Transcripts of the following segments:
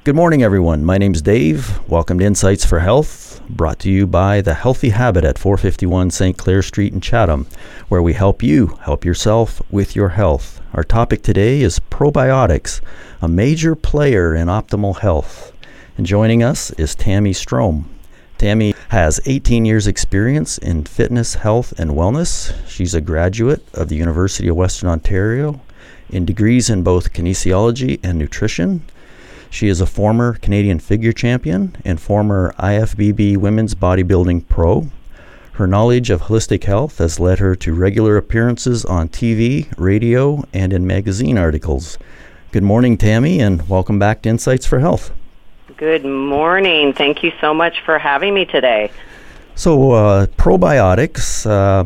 Good morning, everyone. My name's Dave. Welcome to Insights for Health, brought to you by The Healthy Habit at 451 St. Clair Street in Chatham, where we help you help yourself with your health. Our topic today is probiotics, a major player in optimal health. And joining us is Tammy Strom. Tammy has 18 years experience in fitness, health, and wellness. She's a graduate of the University of Western Ontario in degrees in both kinesiology and nutrition. She is a former Canadian figure champion and former IFBB Women's Bodybuilding Pro. Her knowledge of holistic health has led her to regular appearances on TV, radio, and in magazine articles. Good morning, Tammy, and welcome back to Insights for Health. Good morning. Thank you so much for having me today. So, probiotics,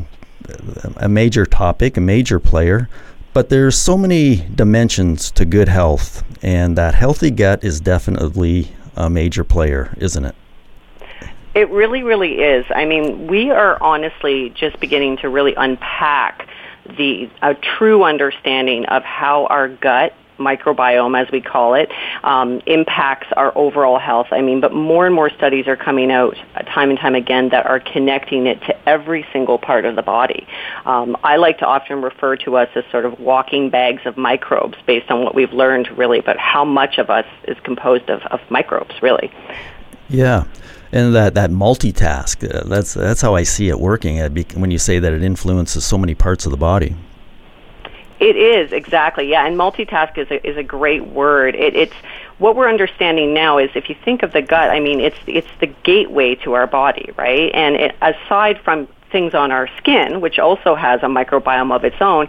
a major topic, a major player. But there's so many dimensions to good health, and that healthy gut is definitely a major player, isn't it? It really, really is. I mean, we are honestly just beginning to really unpack a true understanding of how our gut microbiome, as we call it, impacts our overall health. I mean, but more and more studies are coming out time and time again that are connecting it to every single part of the body. I like to often refer to us as sort of walking bags of microbes based on what we've learned really about how much of us is composed of microbes, really. Yeah. And that multitask, that's how I see it working when you say that it influences so many parts of the body. It is, exactly, yeah, and multitask is a great word. It's what we're understanding now is if you think of the gut, I mean, it's the gateway to our body, right? And aside from things on our skin, which also has a microbiome of its own,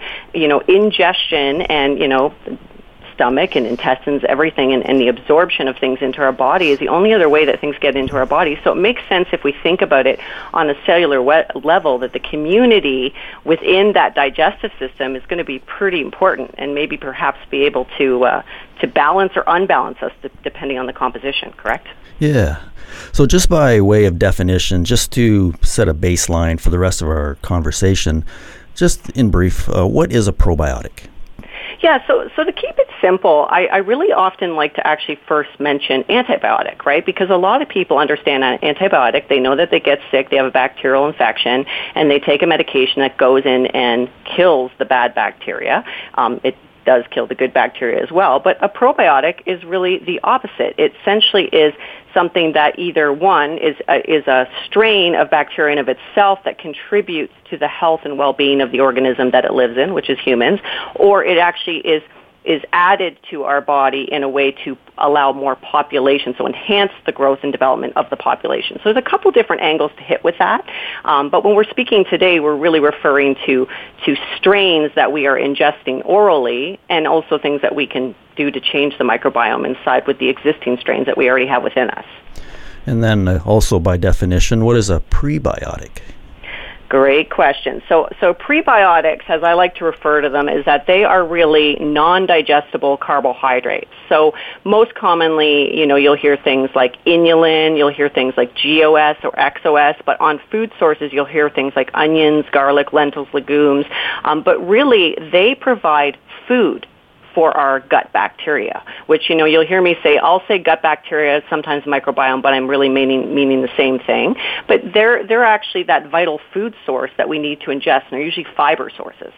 ingestion and, stomach and intestines, everything, and the absorption of things into our body is the only other way that things get into our body. So it makes sense if we think about it on a cellular level that the community within that digestive system is going to be pretty important and maybe perhaps be able to balance or unbalance us depending on the composition, correct? Yeah. So just by way of definition, just to set a baseline for the rest of our conversation, just in brief, what is a probiotic? Yeah, so to keep it simple, I really often like to actually first mention antibiotic, right? Because a lot of people understand an antibiotic. They know that they get sick, they have a bacterial infection, and they take a medication that goes in and kills the bad bacteria. It does kill the good bacteria as well, but a probiotic is really the opposite. It essentially is something that either one is a strain of bacteria in of itself that contributes to the health and well-being of the organism that it lives in, which is humans, or it actually is added to our body in a way to allow more population, so enhance the growth and development of the population. So there's a couple different angles to hit with that, but when we're speaking today, we're really referring to strains that we are ingesting orally and also things that we can do to change the microbiome inside with the existing strains that we already have within us. And then also by definition, what is a prebiotic? Great question. So prebiotics, as I like to refer to them, is that they are really non-digestible carbohydrates. So most commonly, you'll hear things like inulin, you'll hear things like GOS or XOS, but on food sources, you'll hear things like onions, garlic, lentils, legumes. But really, they provide food for our gut bacteria, which, you'll hear me say, I'll say gut bacteria, sometimes microbiome, but I'm really meaning the same thing. But they're actually that vital food source that we need to ingest, and they're usually fiber sources.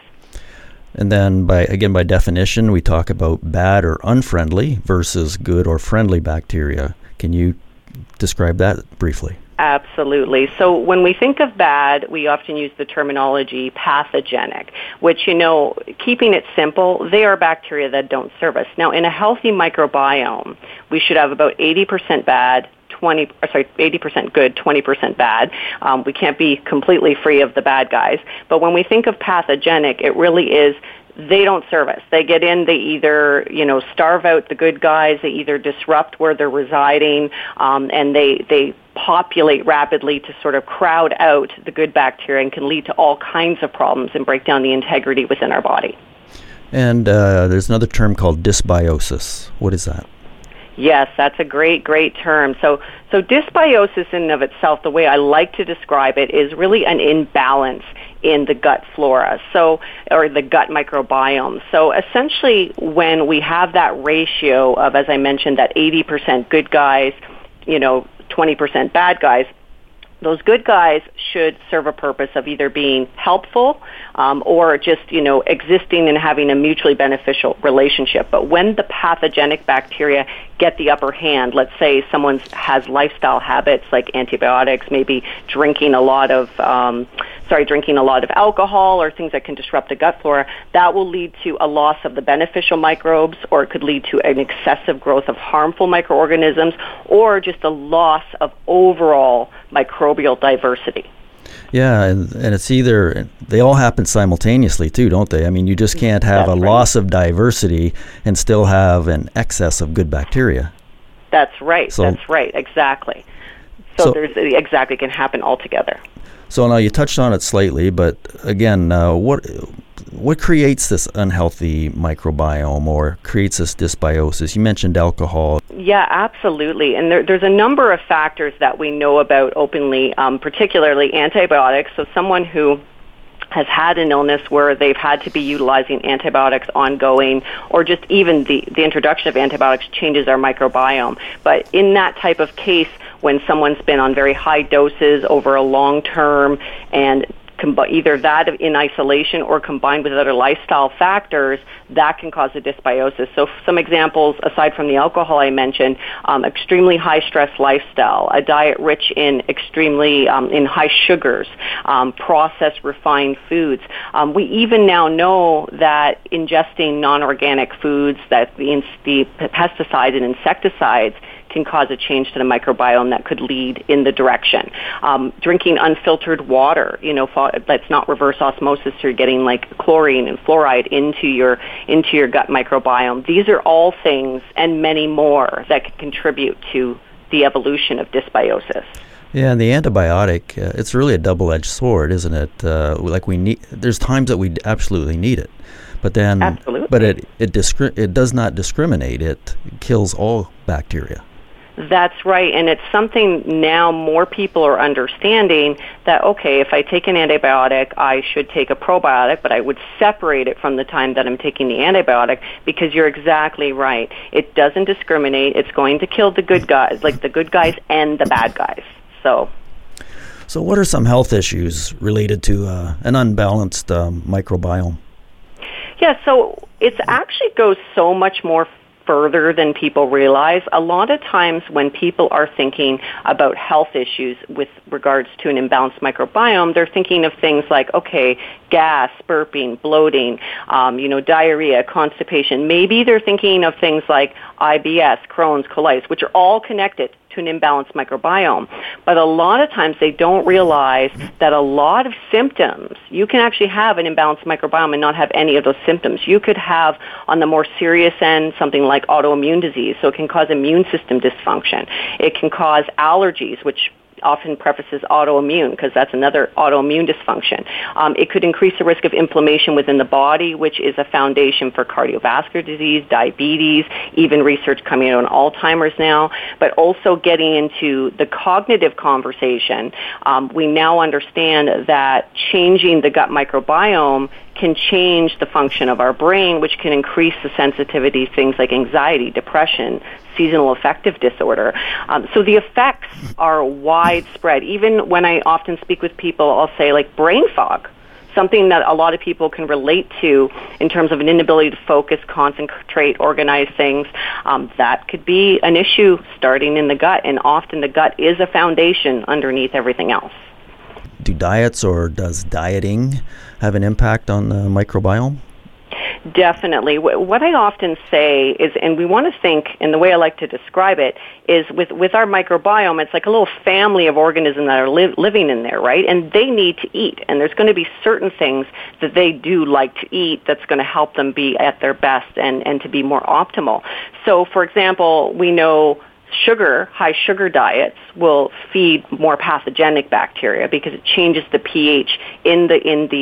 And then, by definition, we talk about bad or unfriendly versus good or friendly bacteria. Can you describe that briefly? Absolutely. So when we think of bad, we often use the terminology pathogenic, which, keeping it simple, they are bacteria that don't serve us. Now, in a healthy microbiome, we should have about 80% bad, 80% good, 20% bad. We can't be completely free of the bad guys. But when we think of pathogenic, it really is they don't serve us. They get in, they either, starve out the good guys, they either disrupt where they're residing, and they populate rapidly to sort of crowd out the good bacteria and can lead to all kinds of problems and break down the integrity within our body. And there's another term called dysbiosis. What is that? Yes, that's a great term. So dysbiosis in and of itself, the way I like to describe it, is really an imbalance in the gut flora, or the gut microbiome. So essentially, when we have that ratio of, as I mentioned, that 80% good guys, 20% bad guys, those good guys should serve a purpose of either being helpful or just, existing and having a mutually beneficial relationship. But when the pathogenic bacteria get the upper hand, let's say someone has lifestyle habits like antibiotics, maybe drinking a lot of alcohol or things that can disrupt the gut flora, that will lead to a loss of the beneficial microbes, or it could lead to an excessive growth of harmful microorganisms, or just a loss of overall microbial diversity. Yeah, and it's either, they all happen simultaneously too, don't they? I mean, you just can't have That's a right. loss of diversity and still have an excess of good bacteria. That's right. So- That's right. Exactly. So there's exactly can happen altogether. So now you touched on it slightly, but again, what creates this unhealthy microbiome or creates this dysbiosis? You mentioned alcohol. Yeah, absolutely. And there's a number of factors that we know about openly, particularly antibiotics. So someone who has had an illness where they've had to be utilizing antibiotics ongoing, or just even the introduction of antibiotics changes our microbiome. But in that type of case, when someone's been on very high doses over a long term, and either that in isolation or combined with other lifestyle factors, that can cause a dysbiosis. So some examples, aside from the alcohol I mentioned, extremely high stress lifestyle, a diet rich in extremely in high sugars, processed refined foods. We even now know that ingesting non-organic foods, that the pesticides and insecticides can cause a change to the microbiome that could lead in the direction. Drinking unfiltered water, that's not reverse osmosis, so you're getting like chlorine and fluoride into your gut microbiome. These are all things and many more that can contribute to the evolution of dysbiosis. Yeah, and the antibiotic, it's really a double-edged sword, isn't it? There's times that we absolutely need it, but then, Absolutely. but it does not discriminate. It kills all bacteria. That's right, and it's something now more people are understanding that, okay, if I take an antibiotic, I should take a probiotic, but I would separate it from the time that I'm taking the antibiotic, because you're exactly right. It doesn't discriminate. It's going to kill the good guys, like the good guys and the bad guys. So what are some health issues related to an unbalanced microbiome? Yeah, so it actually goes so much more further than people realize. A lot of times when people are thinking about health issues with regards to an imbalanced microbiome, they're thinking of things like, okay, gas, burping, bloating, diarrhea, constipation. Maybe they're thinking of things like IBS, Crohn's, colitis, which are all connected to an imbalanced microbiome. But a lot of times they don't realize that a lot of symptoms, you can actually have an imbalanced microbiome and not have any of those symptoms. You could have, on the more serious end, something like autoimmune disease, so it can cause immune system dysfunction. It can cause allergies, which often prefaces autoimmune, because that's another autoimmune dysfunction. It could increase the risk of inflammation within the body, which is a foundation for cardiovascular disease, diabetes, even research coming out on Alzheimer's now, but also getting into the cognitive conversation. We now understand that changing the gut microbiome can change the function of our brain, which can increase the sensitivity to things like anxiety, depression, seasonal affective disorder. So the effects are widespread. Even when I often speak with people, I'll say like brain fog, something that a lot of people can relate to in terms of an inability to focus, concentrate, organize things. That could be an issue starting in the gut, and often the gut is a foundation underneath everything else. Do diets or does dieting have an impact on the microbiome? Definitely. What I often say is, and we want to think, and the way I like to describe it, is with our microbiome, it's like a little family of organisms that are living in there, right? And they need to eat. And there's going to be certain things that they do like to eat that's going to help them be at their best and to be more optimal. So, for example, we know high sugar diets will feed more pathogenic bacteria because it changes the pH in the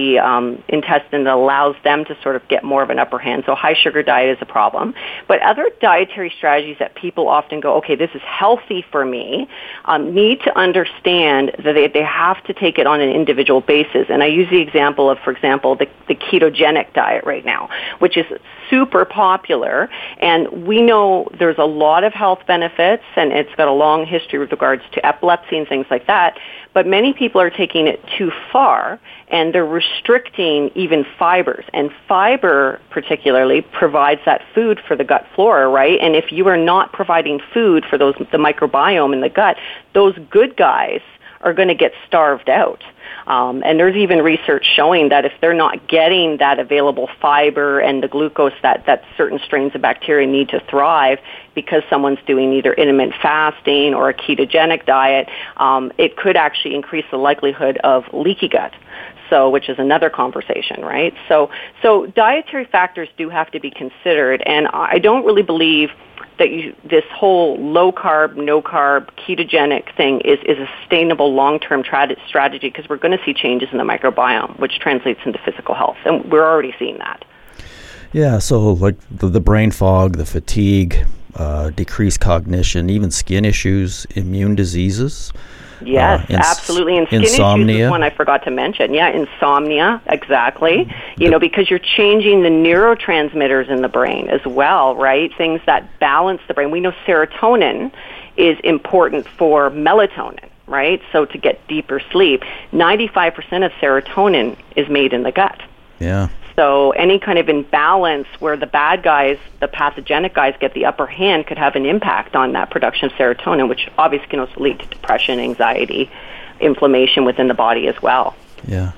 intestine that allows them to sort of get more of an upper hand. So high sugar diet is a problem. But other dietary strategies that people often go, okay, this is healthy for me, need to understand that they have to take it on an individual basis. And I use the example of, for example, the ketogenic diet right now, which is super popular, and we know there's a lot of health benefits, and it's got a long history with regards to epilepsy and things like that, but many people are taking it too far, and they're restricting even fibers, and fiber particularly provides that food for the gut flora, right? And if you are not providing food for the microbiome in the gut, those good guys are going to get starved out. And there's even research showing that if they're not getting that available fiber and the glucose that certain strains of bacteria need to thrive, because someone's doing either intermittent fasting or a ketogenic diet, it could actually increase the likelihood of leaky gut. So, which is another conversation, right? So dietary factors do have to be considered, and I don't really believe that this whole low-carb, no-carb, ketogenic thing is a sustainable long-term strategy, because we're going to see changes in the microbiome, which translates into physical health, and we're already seeing that. Yeah, so like the brain fog, the fatigue, decreased cognition, even skin issues, immune diseases. Yes, absolutely. And skin insomnia. issues is one I forgot to mention. Yeah, insomnia, exactly. Because you're changing the neurotransmitters in the brain as well, right? Things that balance the brain. We know serotonin is important for melatonin, right? So to get deeper sleep, 95% of serotonin is made in the gut. Yeah. So any kind of imbalance where the bad guys, the pathogenic guys, get the upper hand could have an impact on that production of serotonin, which obviously can also lead to depression, anxiety, inflammation within the body as well. Yeah.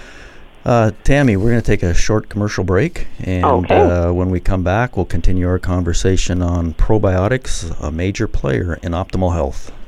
Tammy, we're going to take a short commercial break, and when we come back, we'll continue our conversation on probiotics, a major player in optimal health.